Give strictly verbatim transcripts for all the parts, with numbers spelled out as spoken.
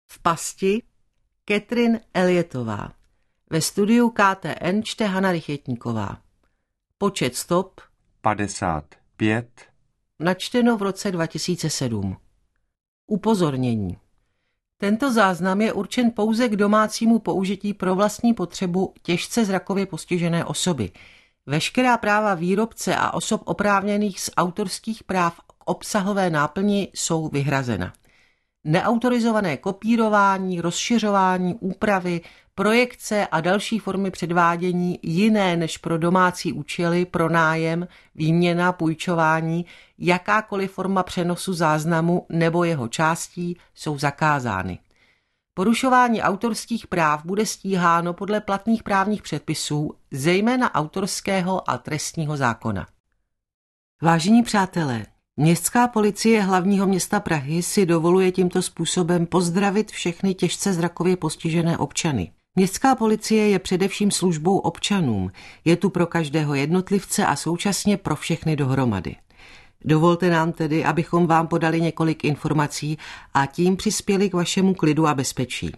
V pasti Catherine Elliotová. Ve studiu K T N čte Hana Rychetníková. Počet stop padesát pět. Načteno v roce dva tisíce sedm. Upozornění. Tento záznam je určen pouze k domácímu použití pro vlastní potřebu těžce zrakově postižené osoby. Veškerá práva výrobce a osob oprávněných z autorských práv k obsahové náplni jsou vyhrazena. Neautorizované kopírování, rozšiřování, úpravy, projekce a další formy předvádění jiné než pro domácí účely, pronájem, výměna, půjčování, jakákoliv forma přenosu záznamu nebo jeho částí jsou zakázány. Porušování autorských práv bude stíháno podle platných právních předpisů, zejména autorského a trestního zákona. Vážení přátelé, Městská policie hlavního města Prahy si dovoluje tímto způsobem pozdravit všechny těžce zrakově postižené občany. Městská policie je především službou občanům, je tu pro každého jednotlivce a současně pro všechny dohromady. Dovolte nám tedy, abychom vám podali několik informací a tím přispěli k vašemu klidu a bezpečí.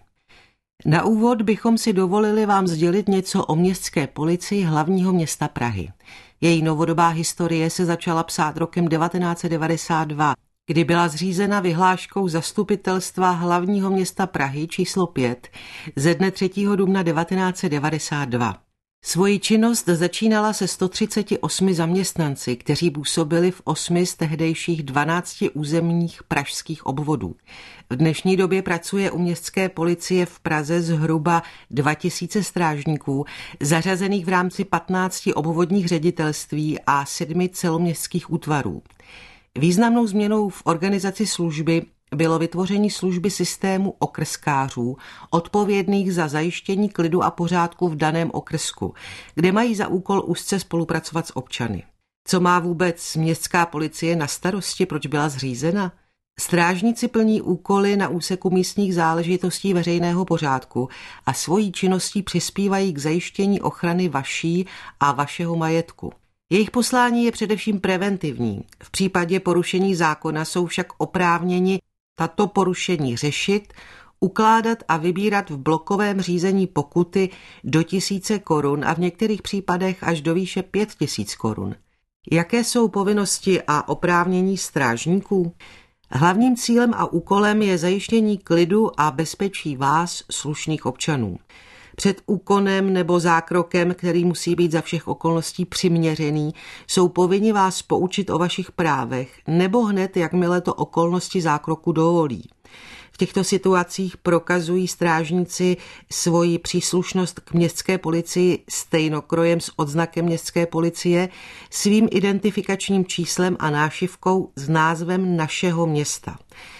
Na úvod bychom si dovolili vám sdělit něco o Městské policii hlavního města Prahy. Její novodobá historie se začala psát rokem devatenáct set devadesát dva, kdy byla zřízena vyhláškou Zastupitelstva hlavního města Prahy číslo pět ze dne třetího dubna devatenáct set devadesát dva. Svoji činnost začínala se sto třiceti osmi zaměstnanci, kteří působili v osmi z tehdejších dvanácti územních pražských obvodů. V dnešní době pracuje u městské policie v Praze zhruba dva tisíce strážníků, zařazených v rámci patnácti obvodních ředitelství a sedmi celoměstských útvarů. Významnou změnou v organizaci služby bylo vytvoření služby systému okrskářů, odpovědných za zajištění klidu a pořádku v daném okrsku, kde mají za úkol úzce spolupracovat s občany. Co má vůbec městská policie na starosti, proč byla zřízena? Strážníci plní úkoly na úseku místních záležitostí veřejného pořádku a svojí činností přispívají k zajištění ochrany vaší a vašeho majetku. Jejich poslání je především preventivní. V případě porušení zákona jsou však oprávněni tato porušení řešit, ukládat a vybírat v blokovém řízení pokuty do tisíce korun a v některých případech až do výše pět tisíc korun. Jaké jsou povinnosti a oprávnění strážníků? Hlavním cílem a úkolem je zajištění klidu a bezpečí vás, slušných občanů. Před úkonem nebo zákrokem, který musí být za všech okolností přiměřený, jsou povinni vás poučit o vašich právech, nebo hned, jakmile to okolnosti zákroku dovolí. V těchto situacích prokazují strážníci svoji příslušnost k městské policii stejnokrojem s odznakem městské policie, svým identifikačním číslem a nášivkou s názvem našeho města.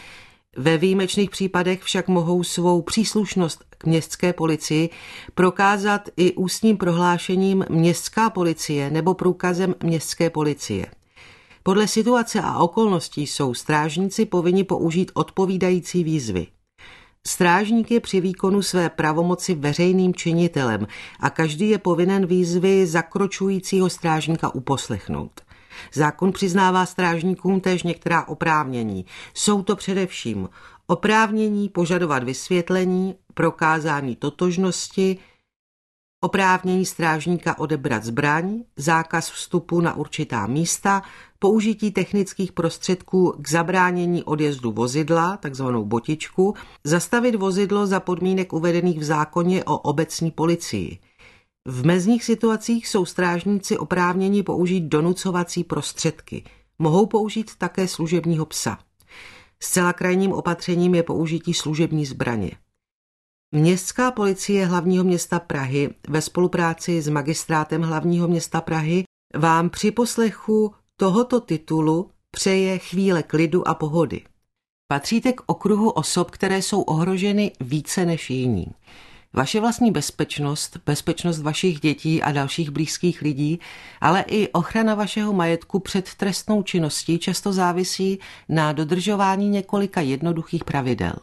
Ve výjimečných případech však mohou svou příslušnost k městské policii prokázat i ústním prohlášením městská policie nebo průkazem městské policie. Podle situace a okolností jsou strážníci povinni použít odpovídající výzvy. Strážník je při výkonu své pravomoci veřejným činitelem a každý je povinen výzvy zakročujícího strážníka uposlechnout. Zákon přiznává strážníkům též některá oprávnění. Jsou to především oprávnění požadovat vysvětlení, prokázání totožnosti, oprávnění strážníka odebrat zbraň, zákaz vstupu na určitá místa, použití technických prostředků k zabránění odjezdu vozidla, takzvanou botičku, zastavit vozidlo za podmínek uvedených v zákoně o obecní policii. V mezních situacích jsou strážníci oprávněni použít donucovací prostředky. Mohou použít také služebního psa. Zcela krajním opatřením je použití služební zbraně. Městská policie hlavního města Prahy ve spolupráci s magistrátem hlavního města Prahy vám při poslechu tohoto titulu přeje chvíle klidu a pohody. Patříte k okruhu osob, které jsou ohroženy více než jiní. Vaše vlastní bezpečnost, bezpečnost vašich dětí a dalších blízkých lidí, ale i ochrana vašeho majetku před trestnou činností často závisí na dodržování několika jednoduchých pravidel.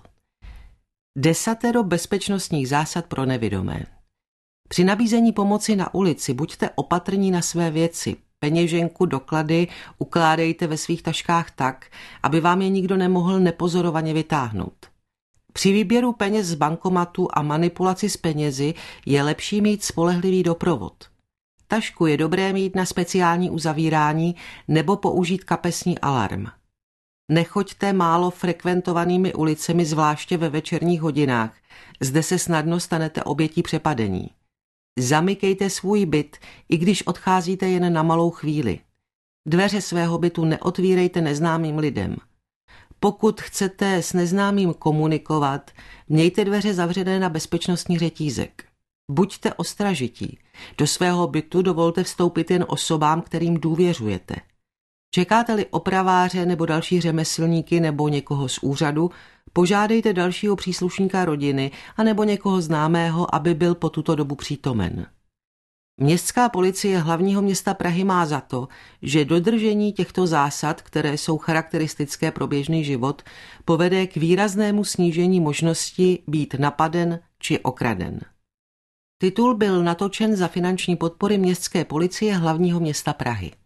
Desatero bezpečnostních zásad pro nevidomé. Při nabízení pomoci na ulici buďte opatrní na své věci. Peněženku, doklady ukládejte ve svých taškách tak, aby vám je nikdo nemohl nepozorovaně vytáhnout. Při výběru peněz z bankomatu a manipulaci s penězi je lepší mít spolehlivý doprovod. Tašku je dobré mít na speciální uzavírání nebo použít kapesní alarm. Nechoďte málo frekventovanými ulicemi, zvláště ve večerních hodinách. Zde se snadno stanete obětí přepadení. Zamykejte svůj byt, i když odcházíte jen na malou chvíli. Dveře svého bytu neotvírejte neznámým lidem. Pokud chcete s neznámým komunikovat, mějte dveře zavřené na bezpečnostní řetízek. Buďte ostražití. Do svého bytu dovolte vstoupit jen osobám, kterým důvěřujete. Čekáte-li opraváře nebo další řemeslníky nebo někoho z úřadu, požádejte dalšího příslušníka rodiny anebo někoho známého, aby byl po tuto dobu přítomen. Městská policie hlavního města Prahy má za to, že dodržení těchto zásad, které jsou charakteristické pro běžný život, povede k výraznému snížení možnosti být napaden či okraden. Titul byl natočen za finanční podpory Městské policie hlavního města Prahy.